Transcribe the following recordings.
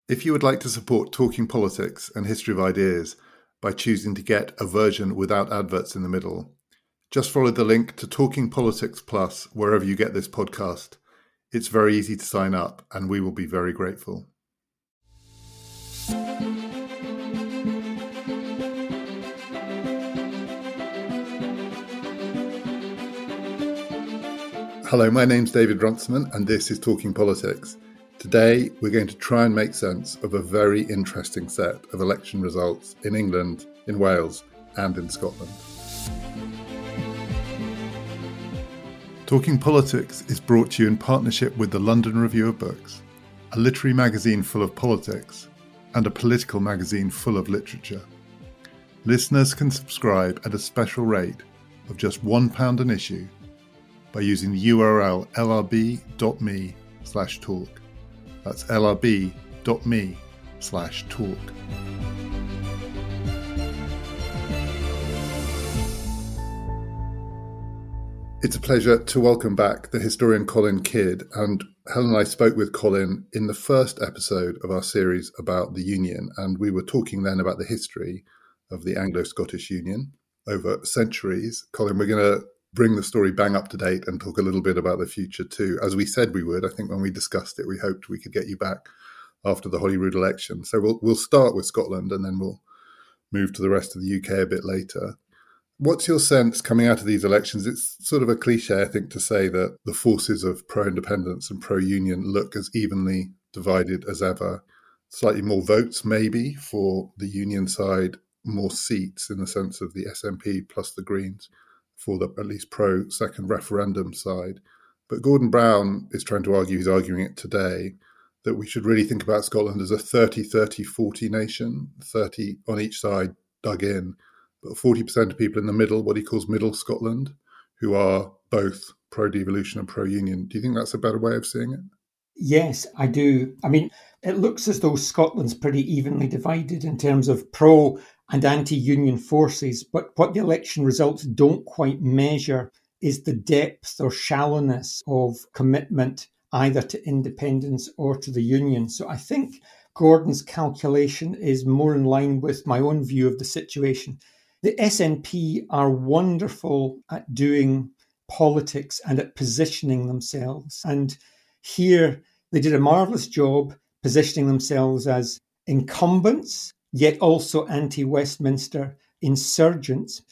If you would like to support Talking Politics and History of Ideas by choosing to get a version without adverts in the middle, just follow the link to Talking Politics Plus wherever you get this podcast. It's very easy to sign up, and we will be very grateful. Hello, my name's David Runciman, and this is Talking Politics. Today, we're going to try and make sense of a very interesting set of election results in England, in Wales, and in Scotland. Talking Politics is brought to you in partnership with the London Review of Books, a literary magazine full of politics, and a political magazine full of literature. Listeners can subscribe at a special rate of just £1 an issue by using the URL lrb.me/talk. That's lrb.me/talk. It's a pleasure to welcome back the historian Colin Kidd, and Helen and I spoke with Colin in the first episode of our series about the Union, and we were talking then about the history of the Anglo-Scottish Union over centuries. Colin, we're going to bring the story bang up to date and talk a little bit about the future too. As we said we would, I think when we discussed it, we hoped we could get you back after the Holyrood election. So we'll start with Scotland and then we'll move to the rest of the UK a bit later. What's your sense coming out of these elections? It's sort of a cliche, I think, to say that the forces of pro-independence and pro-union look as evenly divided as ever. Slightly more votes, maybe, for the union side, more seats in the sense of the SNP plus the Greens for the at least pro-second referendum side. But Gordon Brown is trying to argue, he's arguing it today, that we should really think about Scotland as a 30-30-40 nation, 30 on each side dug in, but 40% of people in the middle, what he calls middle Scotland, who are both pro-devolution and pro-union. Do you think that's a better way of seeing it? Yes, I do. I mean, it looks as though Scotland's pretty evenly divided in terms of pro and anti-union forces, but what the election results don't quite measure is the depth or shallowness of commitment either to independence or to the union. So I think Gordon's calculation is more in line with my own view of the situation. The SNP are wonderful at doing politics and at positioning themselves. And here they did a marvellous job positioning themselves as incumbents, yet also anti-Westminster insurgents,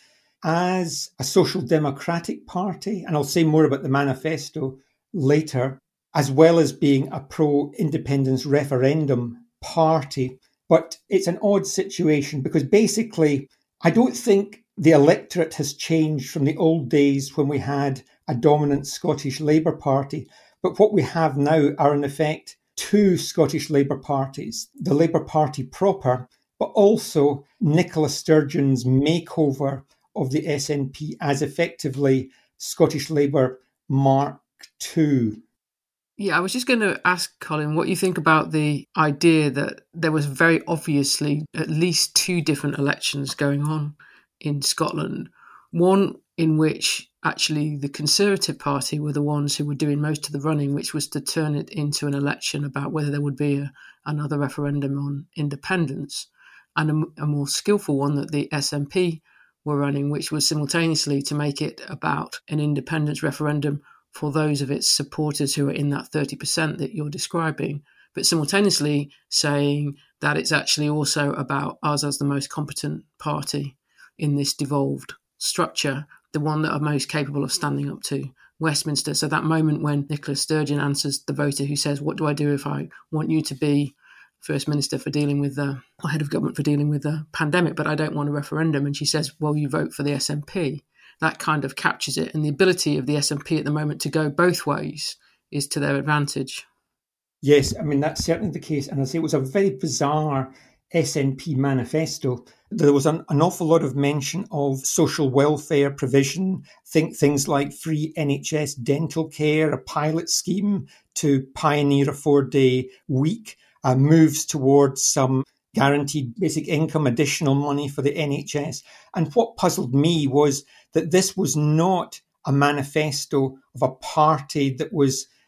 as a social democratic party, and I'll say more about the manifesto later, as well as being a pro-independence referendum party. But it's an odd situation because basically I don't think the electorate has changed from the old days when we had a dominant Scottish Labour Party. But what we have now are in effect two Scottish Labour parties, the Labour Party proper, but also Nicola Sturgeon's makeover of the SNP as effectively Scottish Labour Mark II. Yeah, I was just going to ask, Colin, what you think about the idea that there was very obviously at least two different elections going on in Scotland. One in which actually the Conservative Party were the ones who were doing most of the running, which was to turn it into an election about whether there would be another referendum on independence, and a more skillful one that the SNP were running, which was simultaneously to make it about an independence referendum for those of its supporters who are in that 30% that you're describing, but simultaneously saying that it's actually also about us as the most competent party in this devolved structure, the one that are most capable of standing up to Westminster. So that moment when Nicola Sturgeon answers the voter who says, what do I do if I want you to be First Minister for dealing with or Head of Government for dealing with the pandemic, but I don't want a referendum? And she says, well, you vote for the SNP. That kind of captures it. And the ability of the SNP at the moment to go both ways is to their advantage. Yes, I mean, that's certainly the case. And I say it was a very bizarre SNP manifesto. There was an awful lot of mention of social welfare provision, things like free NHS dental care, a pilot scheme to pioneer a 4-day week, moves towards some guaranteed basic income, additional money for the NHS. And what puzzled me was that this was not a manifesto of a party that was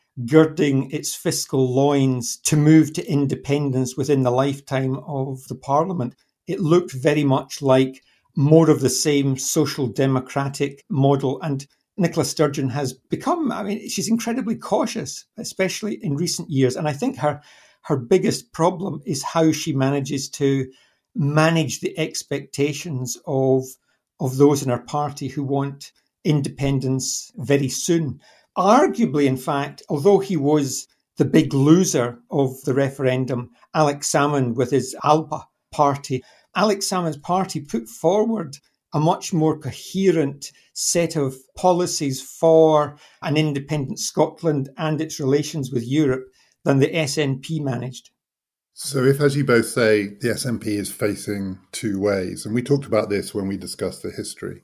girding its fiscal loins to move to independence within the lifetime of the Parliament. It looked very much like more of the same social democratic model. And Nicola Sturgeon has become, she's incredibly cautious, especially in recent years. And I think her biggest problem is how she manages to manage the expectations of those in her party who want independence very soon. Arguably, in fact, although he was the big loser of the referendum, Alex Salmond with his ALBA party, Alex Salmond's party put forward a much more coherent set of policies for an independent Scotland and its relations with Europe than the SNP managed. So if, as you both say, the SNP is facing two ways, and we talked about this when we discussed the history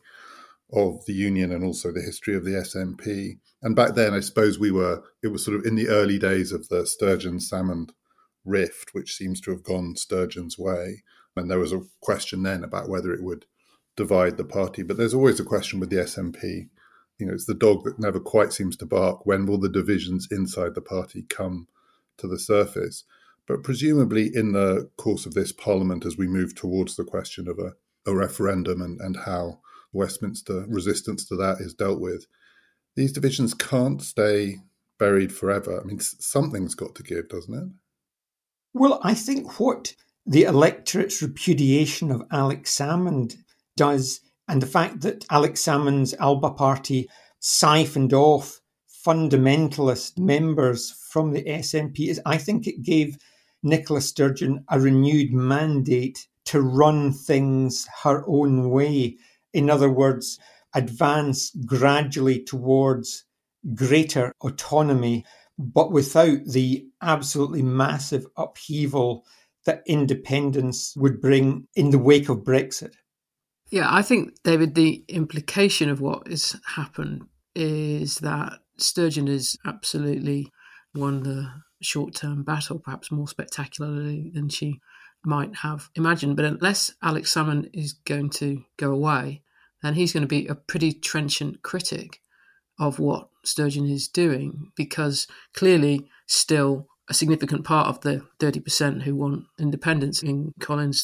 of the Union and also the history of the SNP. And back then, I suppose it was sort of in the early days of the Sturgeon-Salmond rift, which seems to have gone Sturgeon's way. And there was a question then about whether it would divide the party. But there's always a question with the SNP. It's the dog that never quite seems to bark. When will the divisions inside the party come to the surface? But presumably in the course of this Parliament, as we move towards the question of a referendum and how Westminster resistance to that is dealt with, these divisions can't stay buried forever. Something's got to give, doesn't it? Well, I think what the electorate's repudiation of Alex Salmond does, and the fact that Alex Salmond's ALBA party siphoned off fundamentalist members from the SNP, is I think it gave Nicola Sturgeon a renewed mandate to run things her own way. In other words, advance gradually towards greater autonomy, but without the absolutely massive upheaval that independence would bring in the wake of Brexit. Yeah, I think, David, the implication of what has happened is that Sturgeon has absolutely won the short-term battle, perhaps more spectacularly than she might have imagined. But unless Alex Salmond is going to go away, then he's going to be a pretty trenchant critic of what Sturgeon is doing, because clearly still a significant part of the 30% who want independence in Colin's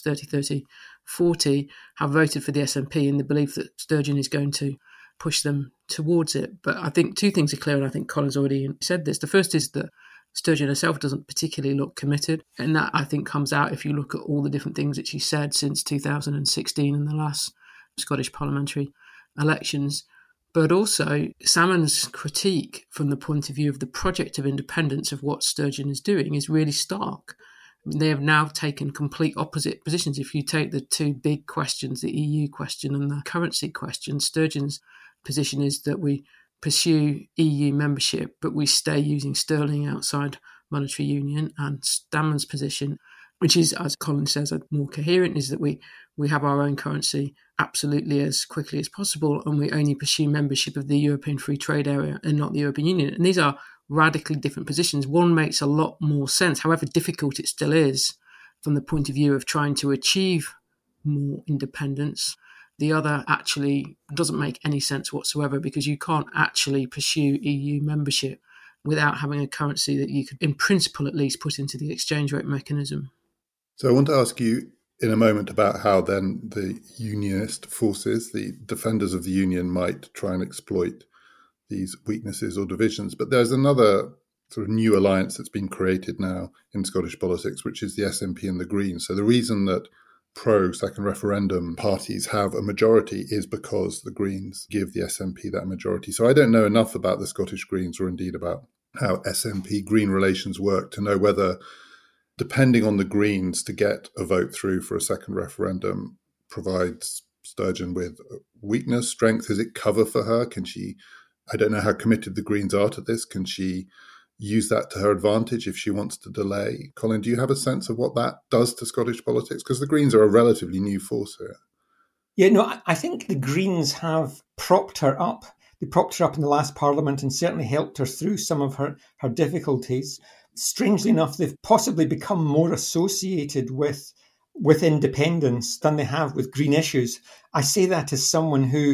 30-30-40 have voted for the SNP in the belief that Sturgeon is going to push them towards it. But I think two things are clear, and I think Colin's already said this. The first is that Sturgeon herself doesn't particularly look committed, and that I think comes out if you look at all the different things that she said since 2016 and the last Scottish parliamentary elections. But also Salmond's critique from the point of view of the project of independence of what Sturgeon is doing is really stark. They have now taken complete opposite positions. If you take the two big questions, the EU question and the currency question, Sturgeon's position is that we pursue EU membership, but we stay using sterling outside monetary union. And Salmond's position, which is, as Colin says, more coherent, is that we have our own currency absolutely as quickly as possible, and we only pursue membership of the European Free Trade Area and not the European Union. And these are radically different positions. One makes a lot more sense, however difficult it still is, from the point of view of trying to achieve more independence. The other actually doesn't make any sense whatsoever, because you can't actually pursue EU membership without having a currency that you could, in principle at least, put into the exchange rate mechanism. So I want to ask you in a moment about how then the unionist forces, the defenders of the union, might try and exploit these weaknesses or divisions. But there's another sort of new alliance that's been created now in Scottish politics, which is the SNP and the Greens. So the reason that pro-second referendum parties have a majority is because the Greens give the SNP that majority. So I don't know enough about the Scottish Greens, or indeed about how SNP-Green relations work, to know whether, depending on the Greens, to get a vote through for a second referendum provides Sturgeon with weakness, strength. Is it cover for her? Can she, I don't know how committed the Greens are to this, can she use that to her advantage if she wants to delay? Colin, do you have a sense of what that does to Scottish politics? Because the Greens are a relatively new force here. Yeah, no, I think the Greens have propped her up. They propped her up in the last Parliament and certainly helped her through some of her difficulties. Strangely enough, they've possibly become more associated with independence than they have with green issues. I say that as someone who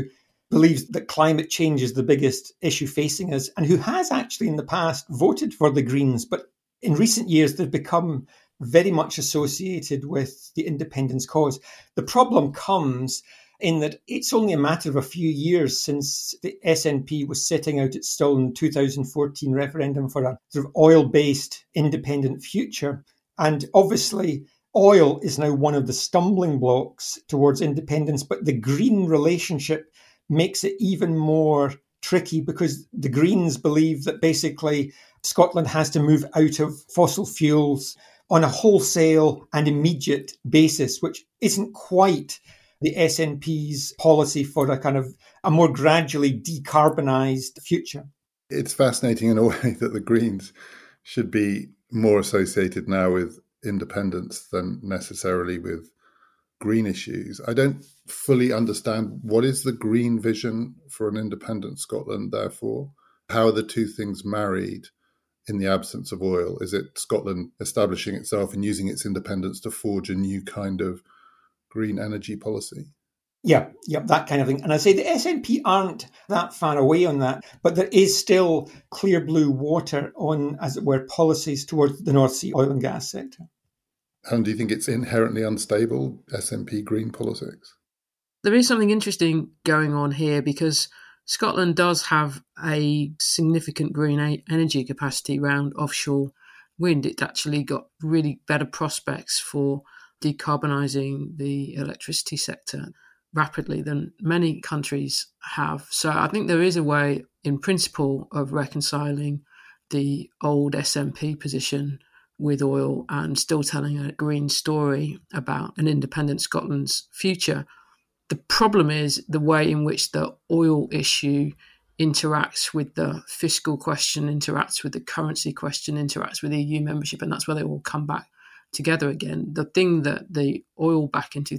believes that climate change is the biggest issue facing us, and who has actually in the past voted for the Greens, but in recent years they've become very much associated with the independence cause. The problem comes in that it's only a matter of a few years since the SNP was setting out its stall in the 2014 referendum for a sort of oil-based independent future. And obviously, oil is now one of the stumbling blocks towards independence, but the green relationship makes it even more tricky because the Greens believe that basically Scotland has to move out of fossil fuels on a wholesale and immediate basis, which isn't quite the SNP's policy for a kind of a more gradually decarbonised future. It's fascinating in a way that the Greens should be more associated now with independence than necessarily with green issues. I don't fully understand what is the green vision for an independent Scotland, therefore. How are the two things married in the absence of oil? Is it Scotland establishing itself and using its independence to forge a new kind of green energy policy? Yeah, that kind of thing. And I say the SNP aren't that far away on that, but there is still clear blue water on, as it were, policies towards the North Sea oil and gas sector. And do you think it's inherently unstable, SNP green politics? There is something interesting going on here because Scotland does have a significant green energy capacity around offshore wind. It's actually got really better prospects for decarbonising the electricity sector rapidly than many countries have. So I think there is a way, in principle, of reconciling the old SNP position with oil and still telling a green story about an independent Scotland's future. The problem is the way in which the oil issue interacts with the fiscal question, interacts with the currency question, interacts with EU membership, and that's where they all come back together again. The thing that the oil back in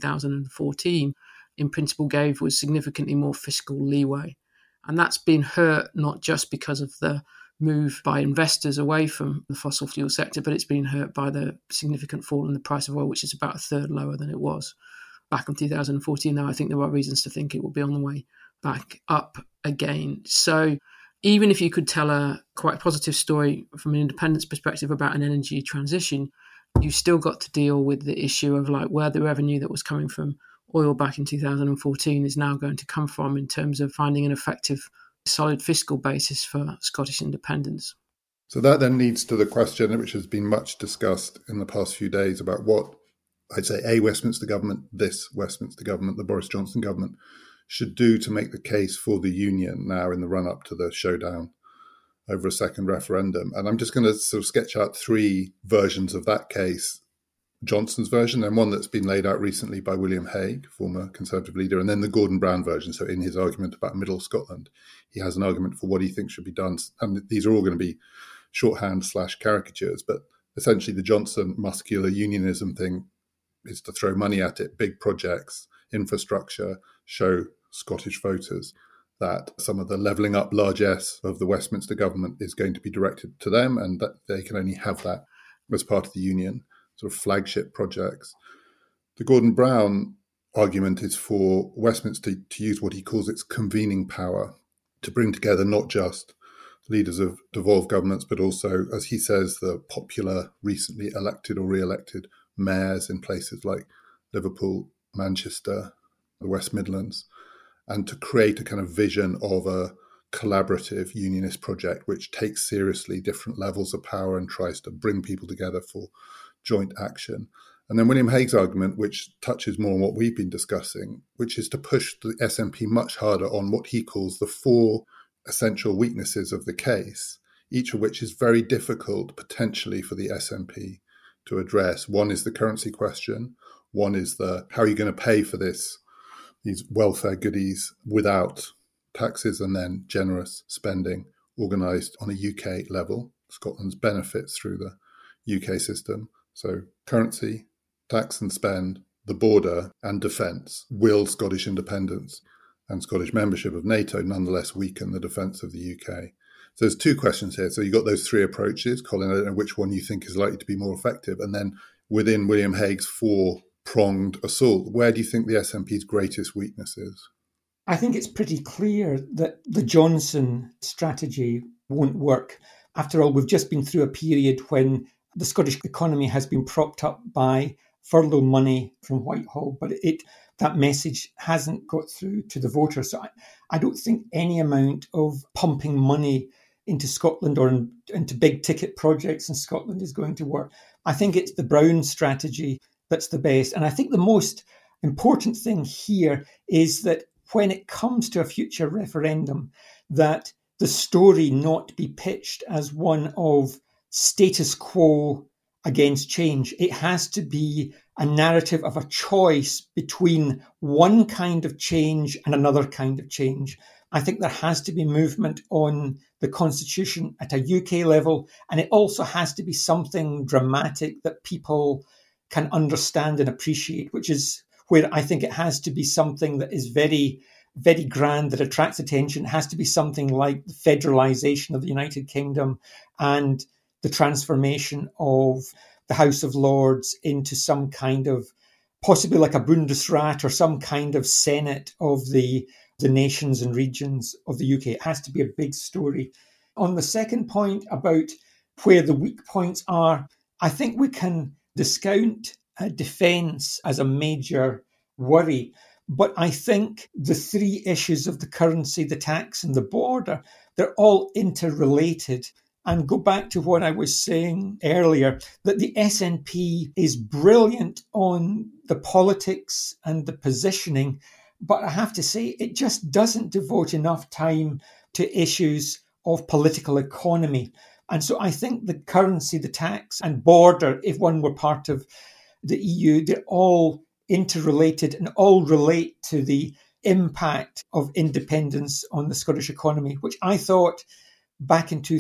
2014 in principle gave was significantly more fiscal leeway. And that's been hurt not just because of the move by investors away from the fossil fuel sector, but it's been hurt by the significant fall in the price of oil, which is about a third lower than it was back in 2014. Now, I think there are reasons to think it will be on the way back up again. So even if you could tell a quite positive story from an independence perspective about an energy transition, you still got to deal with the issue of like where the revenue that was coming from oil back in 2014 is now going to come from in terms of finding an effective, solid fiscal basis for Scottish independence. So that then leads to the question, which has been much discussed in the past few days, about what I'd say a Westminster government, this Westminster government, the Boris Johnson government, should do to make the case for the union now in the run-up to the showdown over a second referendum. And I'm just going to sort of sketch out three versions of that case. Johnson's version, and one that's been laid out recently by William Hague, former Conservative leader, and then the Gordon Brown version. So in his argument about Middle Scotland, he has an argument for what he thinks should be done. And these are all going to be shorthand/caricatures, but essentially the Johnson muscular unionism thing is to throw money at it, big projects, infrastructure, show Scottish voters that some of the levelling up largesse of the Westminster government is going to be directed to them and that they can only have that as part of the union, sort of flagship projects. The Gordon Brown argument is for Westminster to use what he calls its convening power to bring together not just leaders of devolved governments, but also, as he says, the popular, recently elected or re-elected mayors in places like Liverpool, Manchester, the West Midlands, and to create a kind of vision of a collaborative unionist project which takes seriously different levels of power and tries to bring people together for joint action. And then William Hague's argument, which touches more on what we've been discussing, which is to push the SNP much harder on what he calls the four essential weaknesses of the case, each of which is very difficult potentially for the SNP to address. One is the currency question. One is the how are you going to pay for these welfare goodies without taxes, and then generous spending organised on a UK level. Scotland's benefits through the UK system. So currency, tax and spend, the border and defence. Will Scottish independence and Scottish membership of NATO nonetheless weaken the defence of the UK? So there's two questions here. So you've got those three approaches. Colin, I don't know which one you think is likely to be more effective. And then within William Hague's four-pronged assault, where do you think the SNP's greatest weakness is? I think it's pretty clear that the Johnson strategy won't work. After all, we've just been through a period when the Scottish economy has been propped up by furlough money from Whitehall, but that message hasn't got through to the voters. So I don't think any amount of pumping money into Scotland or into big ticket projects in Scotland is going to work. I think it's the Brown strategy that's the best. And I think the most important thing here is that when it comes to a future referendum, that the story not be pitched as one of status quo against change. It has to be a narrative of a choice between one kind of change and another kind of change. I think there has to be movement on the Constitution at a UK level, and it also has to be something dramatic that people can understand and appreciate, which is where I think it has to be something that is very, very grand, that attracts attention. It has to be something like the federalisation of the United Kingdom and the transformation of the House of Lords into some kind of, possibly like a Bundesrat or some kind of Senate of the nations and regions of the UK. It has to be a big story. On the second point about where the weak points are, I think we can discount defence as a major worry. But I think the three issues of the currency, the tax and the border, they're all interrelated. And go back to what I was saying earlier, that the SNP is brilliant on the politics and the positioning, but I have to say it just doesn't devote enough time to issues of political economy. And so I think the currency, the tax and border, if one were part of the EU, they're all interrelated and all relate to the impact of independence on the Scottish economy, which I thought back in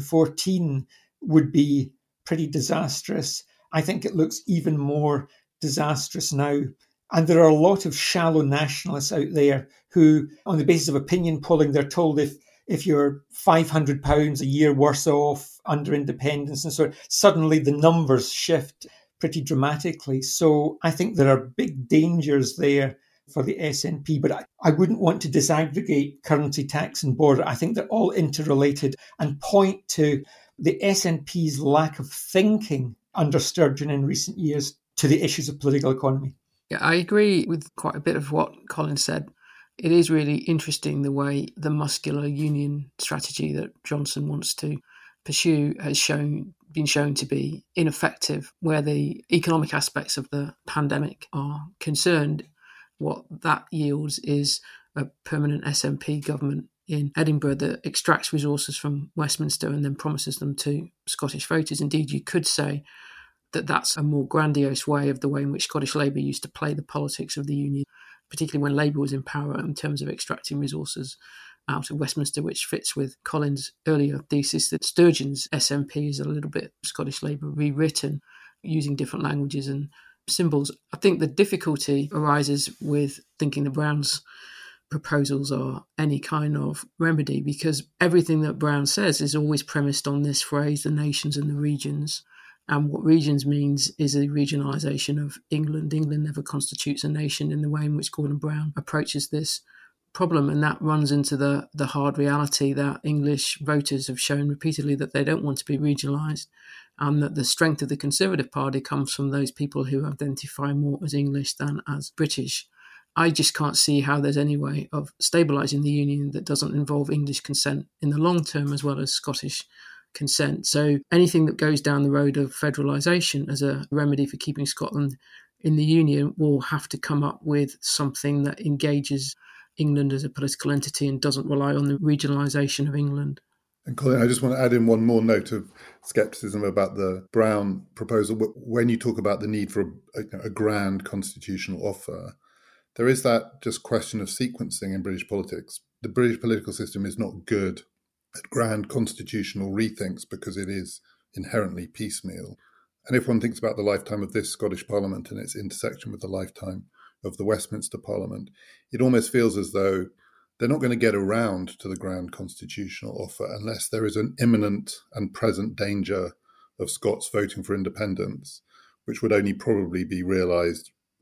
2014 would be pretty disastrous. I think it looks even more disastrous now. And there are a lot of shallow nationalists out there who, on the basis of opinion polling, they're told if you're £500 a year worse off under independence, and so suddenly the numbers shift pretty dramatically. So I think there are big dangers there for the SNP, but I wouldn't want to disaggregate currency, tax and border. I think they're all interrelated and point to the SNP's lack of thinking under Sturgeon in recent years to the issues of political economy. Yeah, I agree with quite a bit of what Colin said. It is really interesting the way the muscular union strategy that Johnson wants to pursue has been shown to be ineffective where the economic aspects of the pandemic are concerned. What that yields is a permanent SNP government in Edinburgh that extracts resources from Westminster and then promises them to Scottish voters. Indeed, you could say that that's a more grandiose way of the way in which Scottish Labour used to play the politics of the Union, particularly when Labour was in power, in terms of extracting resources out of Westminster, which fits with Colin's earlier thesis that Sturgeon's SNP is a little bit Scottish Labour rewritten using different languages and symbols. I think the difficulty arises with thinking the Browns' proposals are any kind of remedy, because everything that Brown says is always premised on this phrase, the nations and the regions. And what regions means is a regionalisation of England. England never constitutes a nation in the way in which Gordon Brown approaches this problem. And that runs into the hard reality that English voters have shown repeatedly that they don't want to be regionalised, and that the strength of the Conservative Party comes from those people who identify more as English than as British. I just can't see how there's any way of stabilising the Union that doesn't involve English consent in the long term as well as Scottish consent. So anything that goes down the road of federalisation as a remedy for keeping Scotland in the Union will have to come up with something that engages England as a political entity and doesn't rely on the regionalisation of England. And Colin, I just want to add in one more note of scepticism about the Brown proposal. When you talk about the need for a grand constitutional offer, there is that just question of sequencing in British politics. The British political system is not good at grand constitutional rethinks because it is inherently piecemeal. And if one thinks about the lifetime of this Scottish Parliament and its intersection with the lifetime of the Westminster Parliament, it almost feels as though they're not going to get around to the grand constitutional offer unless there is an imminent and present danger of Scots voting for independence, which would only probably be realised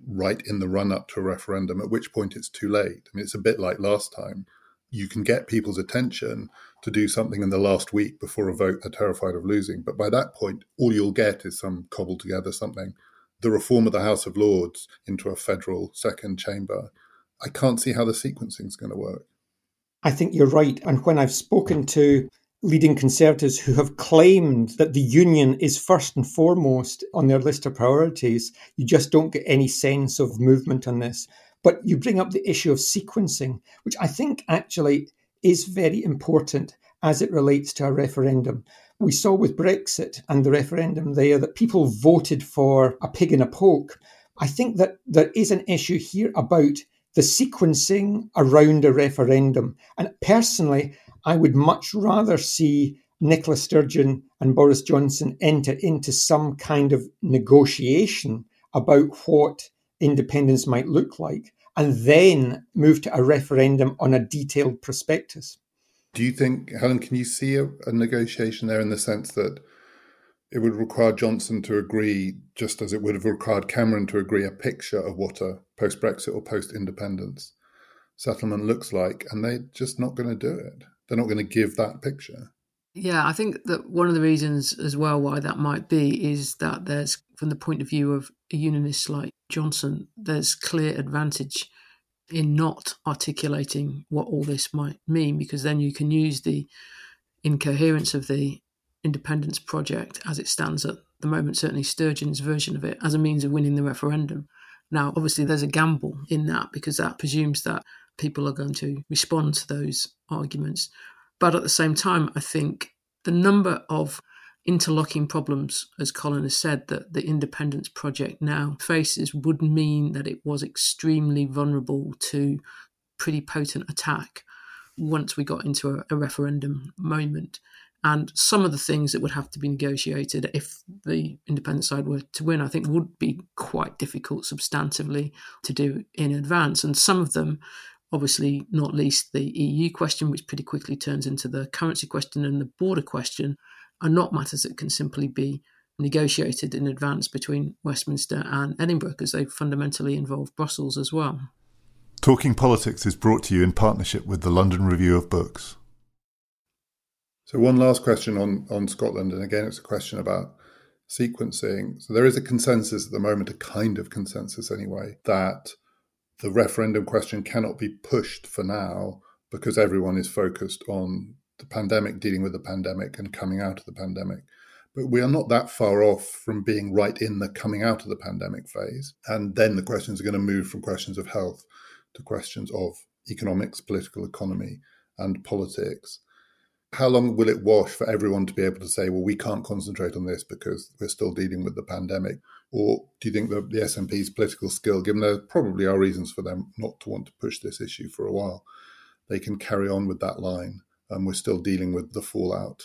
right in the run-up to a referendum, at which point it's too late. I mean, it's a bit like last time. You can get people's attention to do something in the last week before a vote they're terrified of losing. But by that point, all you'll get is some cobbled together something. The reform of the House of Lords into a federal second chamber. I can't see how the sequencing is going to work. I think you're right. And when I've spoken to leading Conservatives who have claimed that the union is first and foremost on their list of priorities, you just don't get any sense of movement on this. But you bring up the issue of sequencing, which I think actually is very important as it relates to a referendum. We saw with Brexit and the referendum there that people voted for a pig in a poke. I think that there is an issue here about the sequencing around a referendum. And personally, I would much rather see Nicola Sturgeon and Boris Johnson enter into some kind of negotiation about what independence might look like, and then move to a referendum on a detailed prospectus. Do you think, Helen, can you see a negotiation there in the sense that it would require Johnson to agree, just as it would have required Cameron to agree, a picture of what a post-Brexit or post-independence settlement looks like, and they're just not going to do it? They're not going to give that picture. Yeah, I think that one of the reasons as well why that might be is that there's, from the point of view of a unionist like Johnson, there's clear advantage in not articulating what all this might mean, because then you can use the incoherence of the independence project as it stands at the moment, certainly Sturgeon's version of it, as a means of winning the referendum. Now, obviously, there's a gamble in that because that presumes that people are going to respond to those arguments. But at the same time, I think the number of interlocking problems, as Colin has said, that the independence project now faces would mean that it was extremely vulnerable to pretty potent attack once we got into a referendum moment. And some of the things that would have to be negotiated if the independent side were to win, I think would be quite difficult substantively to do in advance. And some of them, obviously not least the EU question, which pretty quickly turns into the currency question and the border question, are not matters that can simply be negotiated in advance between Westminster and Edinburgh, because they fundamentally involve Brussels as well. Talking Politics is brought to you in partnership with the London Review of Books. So one last question on Scotland, and again, it's a question about sequencing. So there is a consensus at the moment, a kind of consensus anyway, that the referendum question cannot be pushed for now because everyone is focused on the pandemic, dealing with the pandemic and coming out of the pandemic. But we are not that far off from being right in the coming out of the pandemic phase. And then the questions are going to move from questions of health to questions of economics, political economy, and politics. How long will it wash for everyone to be able to say, well, we can't concentrate on this because we're still dealing with the pandemic? Or do you think that the SNP's political skill, given there probably are reasons for them not to want to push this issue for a while, they can carry on with that line? And we're still dealing with the fallout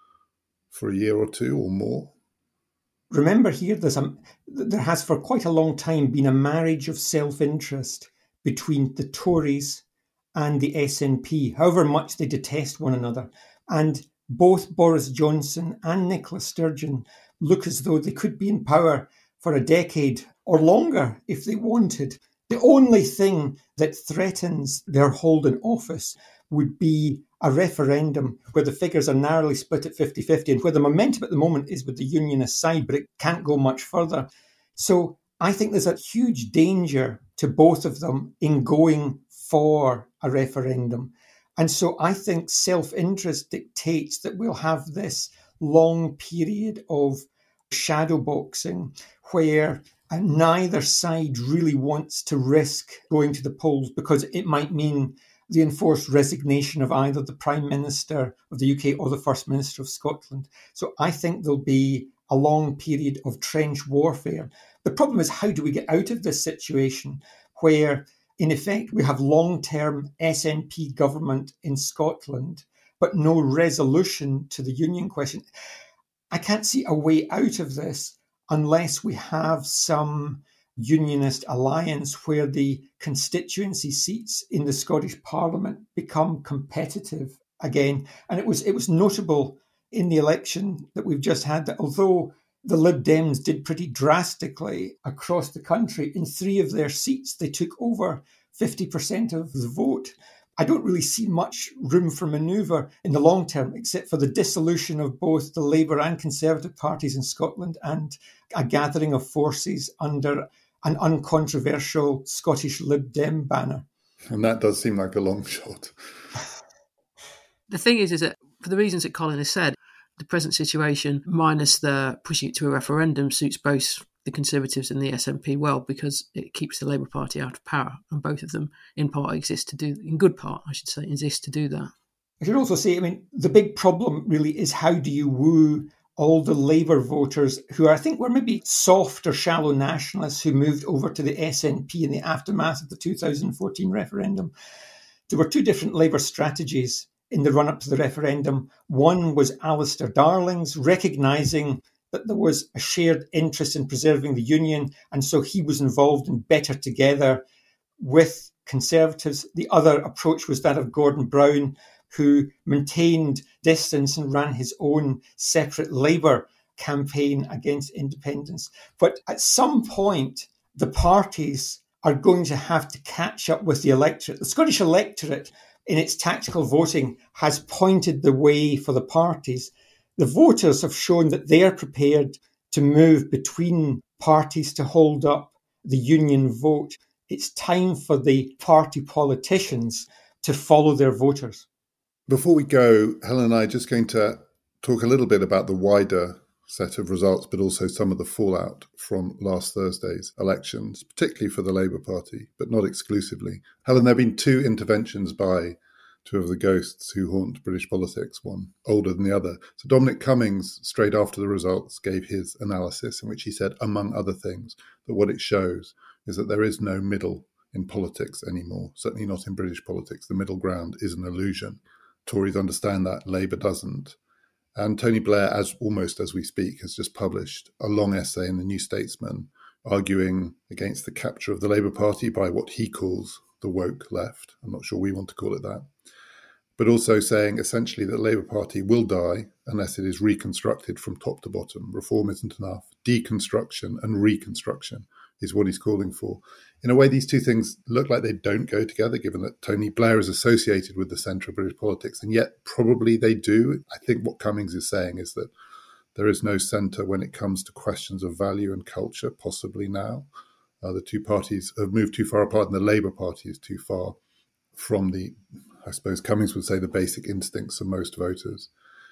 for a year or two or more? Remember here, there has for quite a long time been a marriage of self-interest between the Tories and the SNP, however much they detest one another. And both Boris Johnson and Nicola Sturgeon look as though they could be in power for a decade or longer if they wanted. The only thing that threatens their hold in office would be a referendum where the figures are narrowly split at 50-50 and where the momentum at the moment is with the unionist side, but it can't go much further. So I think there's a huge danger to both of them in going for a referendum. And so I think self-interest dictates that we'll have this long period of shadow boxing where neither side really wants to risk going to the polls because it might mean the enforced resignation of either the Prime Minister of the UK or the First Minister of Scotland. So I think there'll be a long period of trench warfare. The problem is, how do we get out of this situation where, in effect, we have long-term SNP government in Scotland, but no resolution to the union question? I can't see a way out of this unless we have some unionist alliance where the constituency seats in the Scottish Parliament become competitive again. And it was notable in the election that we've just had that although the Lib Dems did pretty drastically across the country. In 3 of their seats, they took over 50% of the vote. I don't really see much room for manoeuvre in the long term, except for the dissolution of both the Labour and Conservative parties in Scotland and a gathering of forces under an uncontroversial Scottish Lib Dem banner. And that does seem like a long shot. The thing is that for the reasons that Colin has said, the present situation, minus the pushing it to a referendum, suits both the Conservatives and the SNP well, because it keeps the Labour Party out of power, and both of them in part exist to do, in good part I should say, exist to do that. I should also say, the big problem really is how do you woo all the Labour voters who I think were maybe soft or shallow nationalists who moved over to the SNP in the aftermath of the 2014 referendum. There were 2 different Labour strategies in the run-up to the referendum. One was Alistair Darling's, recognising that there was a shared interest in preserving the Union, and so he was involved in Better Together with Conservatives. The other approach was that of Gordon Brown, who maintained distance and ran his own separate Labour campaign against independence. But at some point, the parties are going to have to catch up with the electorate. The Scottish electorate, in its tactical voting, has pointed the way for the parties. The voters have shown that they are prepared to move between parties to hold up the union vote. It's time for the party politicians to follow their voters. Before we go, Helen and I are just going to talk a little bit about the wider set of results, but also some of the fallout from last Thursday's elections, particularly for the Labour Party, but not exclusively. Helen, there have been 2 interventions by 2 of the ghosts who haunt British politics, one older than the other. So Dominic Cummings, straight after the results, gave his analysis in which he said, among other things, that what it shows is that there is no middle in politics anymore, certainly not in British politics. The middle ground is an illusion. Tories understand that, Labour doesn't. And Tony Blair, almost as we speak, has just published a long essay in the New Statesman arguing against the capture of the Labour Party by what he calls the woke left. I'm not sure we want to call it that. But also saying essentially that the Labour Party will die unless it is reconstructed from top to bottom. Reform isn't enough. Deconstruction and reconstruction is what he's calling for. In a way, these 2 things look like they don't go together, given that Tony Blair is associated with the centre of British politics, and yet probably they do. I think what Cummings is saying is that there is no centre when it comes to questions of value and culture, possibly now. The 2 parties have moved too far apart, and the Labour Party is too far from the, I suppose Cummings would say, the basic instincts of most voters.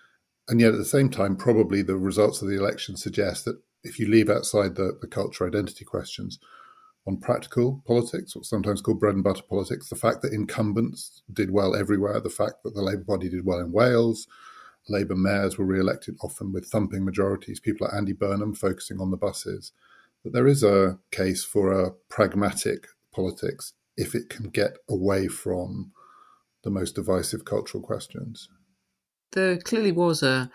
And yet at the same time, probably the results of the election suggest that if you leave outside the culture identity questions, on practical politics, what's sometimes called bread and butter politics, the fact that incumbents did well everywhere, the fact that the Labour Party did well in Wales, Labour mayors were re-elected often with thumping majorities, people like Andy Burnham focusing on the buses, that there is a case for a pragmatic politics if it can get away from the most divisive cultural questions. There clearly was a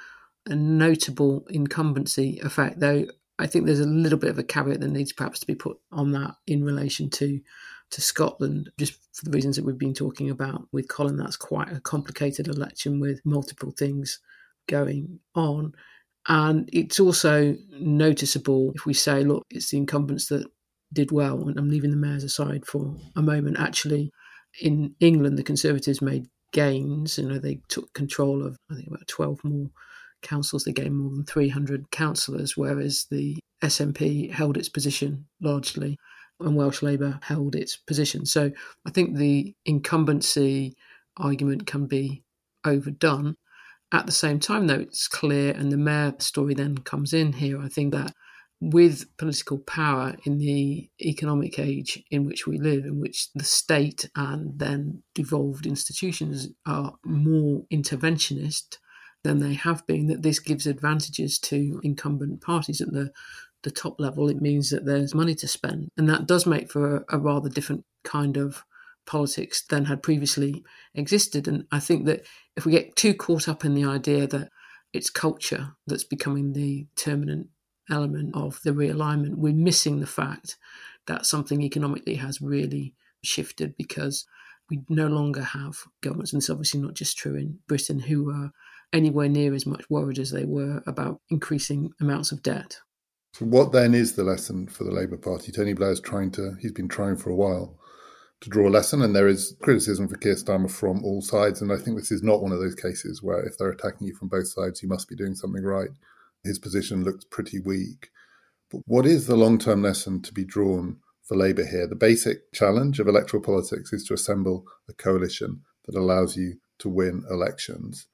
notable incumbency effect, though I think there's a little bit of a caveat that needs perhaps to be put on that in relation to Scotland, just for the reasons that we've been talking about with Colin. That's quite a complicated election with multiple things going on. And it's also noticeable if we say, look, it's the incumbents that did well, and I'm leaving the mayors aside for a moment. Actually, in England, the Conservatives made gains. They took control of, I think, about 12 more councils. They gained more than 300 councillors, whereas the SNP held its position largely and Welsh Labour held its position. So I think the incumbency argument can be overdone. At the same time, though, it's clear, and the mayor story then comes in here, I think that with political power in the economic age in which we live, in which the state and then devolved institutions are more interventionist than they have been, that this gives advantages to incumbent parties at the top level. It means that there's money to spend, and that does make for a rather different kind of politics than had previously existed. And I think that if we get too caught up in the idea that it's culture that's becoming the determinant element of the realignment, we're missing the fact that something economically has really shifted, because we no longer have governments, and it's obviously not just true in Britain, who are anywhere near as much worried as they were about increasing amounts of debt. So what then is the lesson for the Labour Party? Tony Blair's he's been trying for a while to draw a lesson, and there is criticism for Keir Starmer from all sides. And I think this is not one of those cases where if they're attacking you from both sides, you must be doing something right. His position looks pretty weak. But what is the long-term lesson to be drawn for Labour here? The basic challenge of electoral politics is to assemble a coalition that allows you to win elections.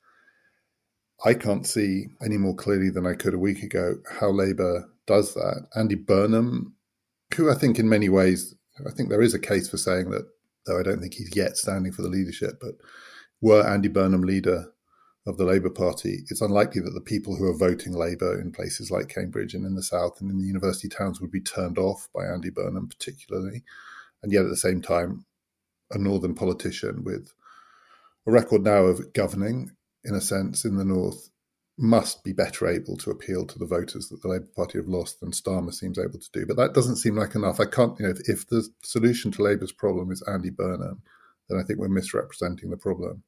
I can't see any more clearly than I could a week ago how Labour does that. Andy Burnham, who I think in many ways, I think there is a case for saying that, though I don't think he's yet standing for the leadership, but were Andy Burnham leader of the Labour Party, it's unlikely that the people who are voting Labour in places like Cambridge and in the South and in the university towns would be turned off by Andy Burnham particularly. And yet at the same time, a northern politician with a record now of governing, in a sense, in the North, must be better able to appeal to the voters that the Labour Party have lost than Starmer seems able to do. But that doesn't seem like enough. I can't, if the solution to Labour's problem is Andy Burnham, then I think we're misrepresenting the problem.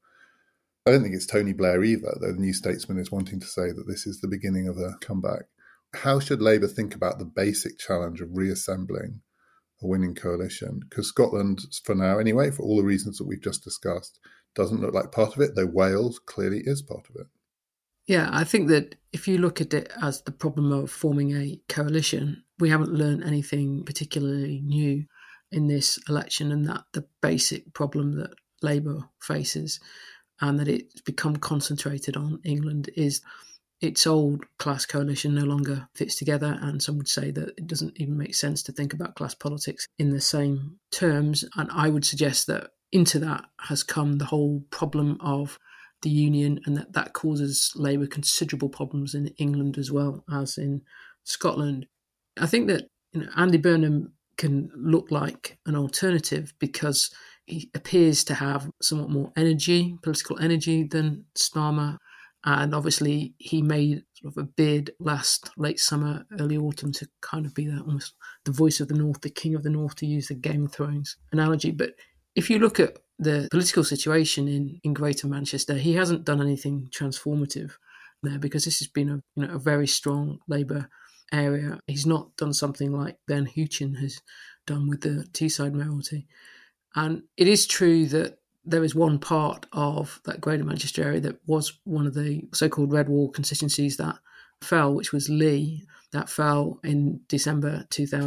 I don't think it's Tony Blair either, though the New Statesman is wanting to say that this is the beginning of a comeback. How should Labour think about the basic challenge of reassembling a winning coalition? Because Scotland, for now anyway, for all the reasons that we've just discussed, doesn't look like part of it, though Wales clearly is part of it. Yeah, I think that if you look at it as the problem of forming a coalition, we haven't learned anything particularly new in this election, and that the basic problem that Labour faces and that it's become concentrated on England is its old class coalition no longer fits together, and some would say that it doesn't even make sense to think about class politics in the same terms. And I would suggest that into that has come the whole problem of the union, and that causes Labour considerable problems in England as well as in Scotland. I think that Andy Burnham can look like an alternative because he appears to have somewhat more energy, political energy, than Starmer. And obviously he made sort of a bid last late summer, early autumn to kind of be almost the voice of the North, the king of the North, to use the Game of Thrones analogy. But if you look at the political situation in Greater Manchester, he hasn't done anything transformative there because this has been a very strong Labour area. He's not done something like Ben Huchin has done with the Teesside mayoralty. And it is true that there is one part of that Greater Manchester area that was one of the so-called Red Wall constituencies that fell, which was Lee. That fell in December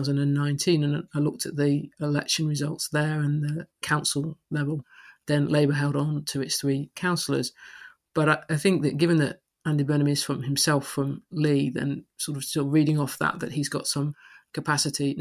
2019. And I looked at the election results there and the council level. Then Labour held on to its 3 councillors. But I think that given that Andy Burnham is himself from Lee, then sort of still reading off that he's got some capacity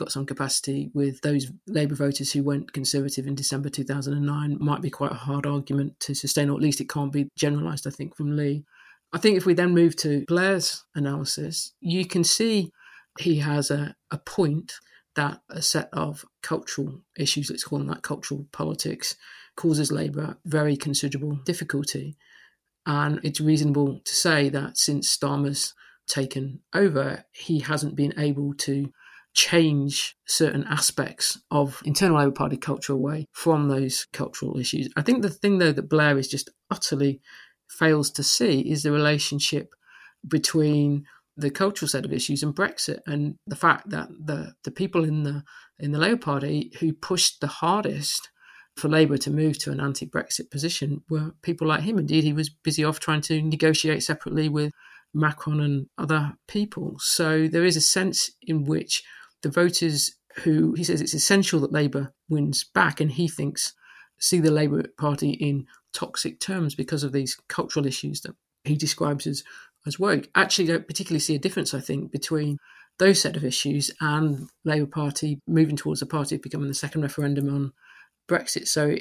with those Labour voters who went Conservative in December 2009 might be quite a hard argument to sustain, or at least it can't be generalised, I think, from Lee. I think if we then move to Blair's analysis, you can see he has a point that a set of cultural issues, let's call them that, cultural politics, causes Labour very considerable difficulty. And it's reasonable to say that since Starmer's taken over, he hasn't been able to change certain aspects of internal Labour Party culture away from those cultural issues. I think the thing, though, that Blair is just utterly fails to see is the relationship between the cultural set of issues and Brexit, and the fact that the people in the Labour Party who pushed the hardest for Labour to move to an anti-Brexit position were people like him. Indeed, he was busy off trying to negotiate separately with Macron and other people. So there is a sense in which the voters who, he says it's essential that Labour wins back, and he thinks see the Labour Party in toxic terms because of these cultural issues that he describes as woke, actually don't particularly see a difference, I think, between those set of issues and Labour Party moving towards a party of becoming the second referendum on Brexit. So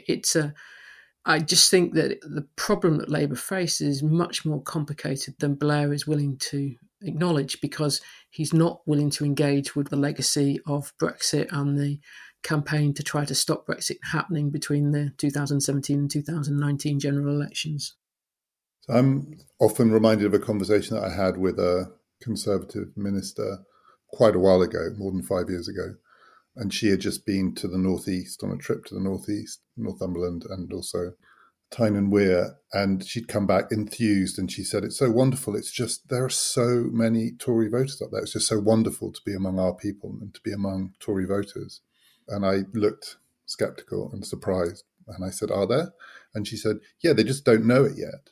I just think that the problem that Labour faces is much more complicated than Blair is willing to acknowledge, because he's not willing to engage with the legacy of Brexit and the campaign to try to stop Brexit happening between the 2017 and 2019 general elections. So I'm often reminded of a conversation that I had with a Conservative minister quite a while ago, more than 5 years ago. And she had just been to the Northeast on a trip to the Northeast, Northumberland, and also Tynan Weir, and she'd come back enthused, and she said, "It's so wonderful. It's just there are so many Tory voters up there. It's just so wonderful to be among our people and to be among Tory voters." And I looked sceptical and surprised, and I said, "Are there?" And she said, "Yeah, they just don't know it yet."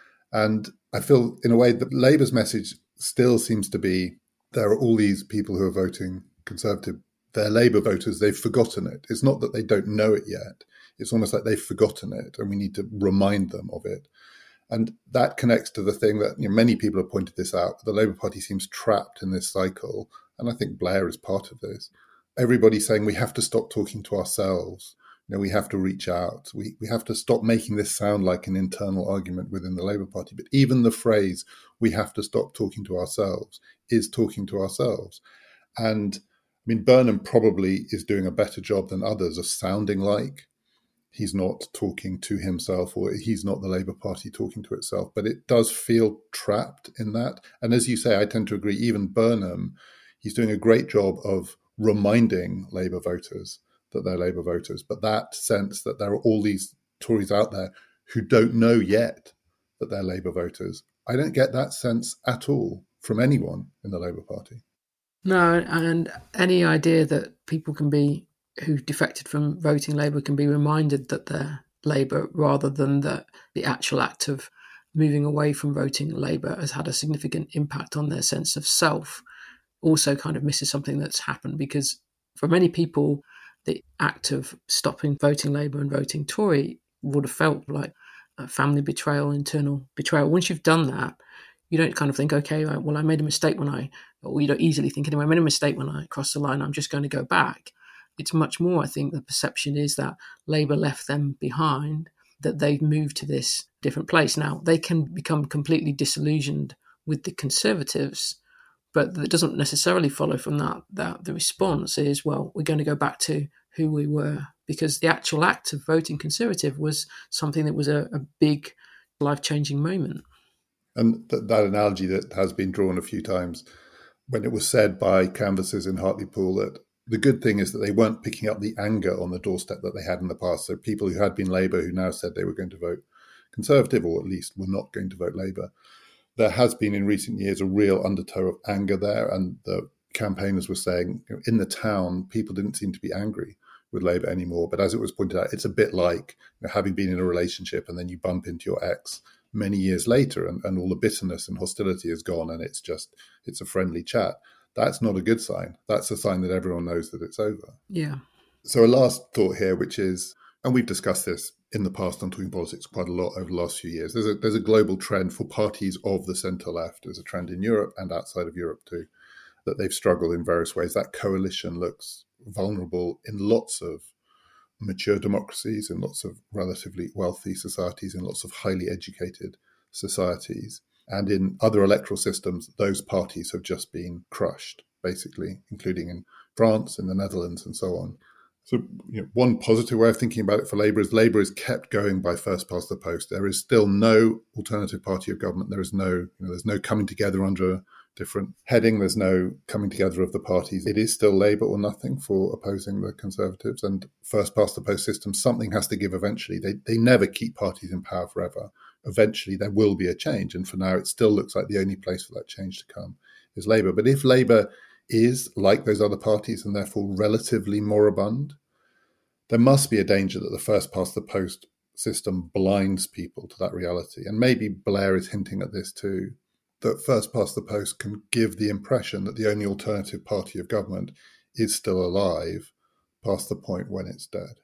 And I feel, in a way, that Labour's message still seems to be there are all these people who are voting Conservative. They're Labour voters. They've forgotten it. It's not that they don't know it yet. It's almost like they've forgotten it, and we need to remind them of it. And that connects to the thing that many people have pointed this out. The Labour Party seems trapped in this cycle, and I think Blair is part of this. Everybody's saying we have to stop talking to ourselves. We have to reach out. We have to stop making this sound like an internal argument within the Labour Party. But even the phrase, we have to stop talking to ourselves, is talking to ourselves. And Burnham probably is doing a better job than others of sounding like he's not talking to himself, or he's not the Labour Party talking to itself. But it does feel trapped in that. And as you say, I tend to agree, even Burnham, he's doing a great job of reminding Labour voters that they're Labour voters. But that sense that there are all these Tories out there who don't know yet that they're Labour voters, I don't get that sense at all from anyone in the Labour Party. No, and any idea that people can be, who defected from voting Labour, can be reminded that they're Labour, rather than that the actual act of moving away from voting Labour has had a significant impact on their sense of self, also kind of misses something that's happened. Because for many people, the act of stopping voting Labour and voting Tory would have felt like a family betrayal, internal betrayal. Once you've done that, you don't kind of think, okay, well, I made a mistake or you don't easily think, anyway, I made a mistake when I crossed the line, I'm just going to go back. It's much more, I think, the perception is that Labour left them behind, that they've moved to this different place. Now, they can become completely disillusioned with the Conservatives, but it doesn't necessarily follow from that the response is, well, we're going to go back to who we were, because the actual act of voting Conservative was something that was a big life-changing moment. And that analogy that has been drawn a few times, when it was said by canvassers in Hartlepool that the good thing is that they weren't picking up the anger on the doorstep that they had in the past. So people who had been Labour who now said they were going to vote Conservative, or at least were not going to vote Labour. There has been in recent years a real undertow of anger there, and the campaigners were saying in the town, people didn't seem to be angry with Labour anymore. But as it was pointed out, it's a bit like having been in a relationship and then you bump into your ex many years later, and all the bitterness and hostility is gone, and it's a friendly chat. That's not a good sign. That's a sign that everyone knows that it's over. Yeah. So a last thought here, which is, and we've discussed this in the past on Talking Politics quite a lot over the last few years, there's a global trend for parties of the centre-left. There's a trend in Europe and outside of Europe too, that they've struggled in various ways. That coalition looks vulnerable in lots of mature democracies, in lots of relatively wealthy societies, in lots of highly educated societies. And in other electoral systems, those parties have just been crushed, basically, including in France, in the Netherlands, and so on. So one positive way of thinking about it for Labour is kept going by first past the post. There is still no alternative party of government. There is there's no coming together under a different heading. There's no coming together of the parties. It is still Labour or nothing for opposing the Conservatives. And first past the post system, something has to give eventually. They never keep parties in power forever. Eventually there will be a change. And for now, it still looks like the only place for that change to come is Labour. But if Labour is like those other parties and therefore relatively moribund, there must be a danger that the first past the post system blinds people to that reality. And maybe Blair is hinting at this too, that first past the post can give the impression that the only alternative party of government is still alive past the point when it's dead.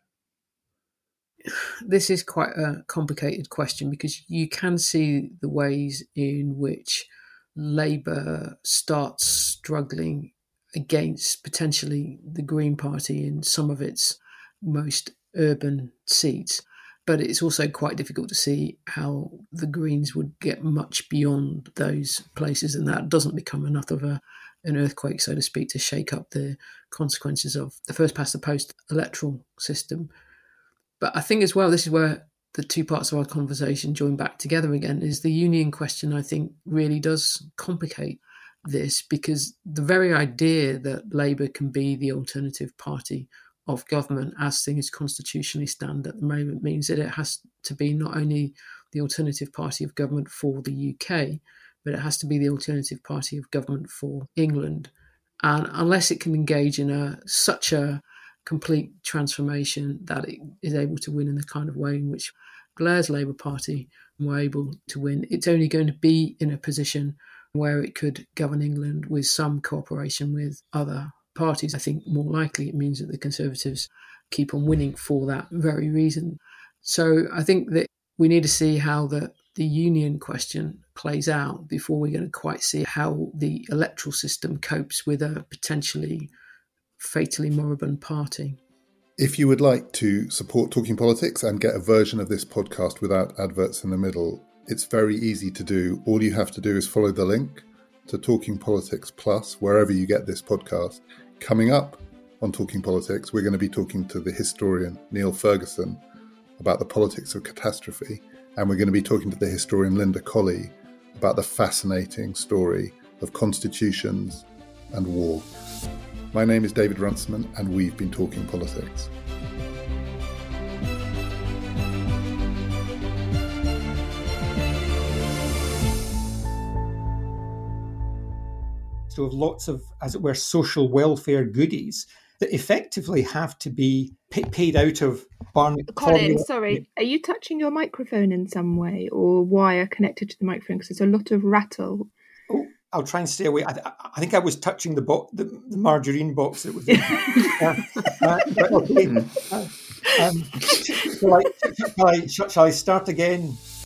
This is quite a complicated question, because you can see the ways in which Labour starts struggling against potentially the Green Party in some of its most urban seats. But it's also quite difficult to see how the Greens would get much beyond those places, and that doesn't become enough of an earthquake, so to speak, to shake up the consequences of the first past the post electoral system. But I think as well, this is where the two parts of our conversation join back together again, is the union question, I think, really does complicate this, because the very idea that Labour can be the alternative party of government as things constitutionally stand at the moment means that it has to be not only the alternative party of government for the UK, but it has to be the alternative party of government for England. And unless it can engage in such a complete transformation that it is able to win in the kind of way in which Blair's Labour Party were able to win, it's only going to be in a position where it could govern England with some cooperation with other parties. I think more likely it means that the Conservatives keep on winning for that very reason. So I think that we need to see how the union question plays out before we're going to quite see how the electoral system copes with a potentially fatally moribund party. If you would like to support Talking Politics and get a version of this podcast without adverts in the middle, it's very easy to do. All you have to do is follow the link to Talking Politics Plus, wherever you get this podcast. Coming up on Talking Politics, we're going to be talking to the historian Neil Ferguson about the politics of catastrophe, and we're going to be talking to the historian Linda Colley about the fascinating story of constitutions and war. My name is David Runciman, and we've been Talking Politics. So have lots of, as it were, social welfare goodies that effectively have to be paid out of Barney. Colin, sorry, are you touching your microphone in some way or wire connected to the microphone? Because there's a lot of rattle. Oh, I'll try and stay away. I think I was touching the margarine box that was in. Okay. Shall I start again?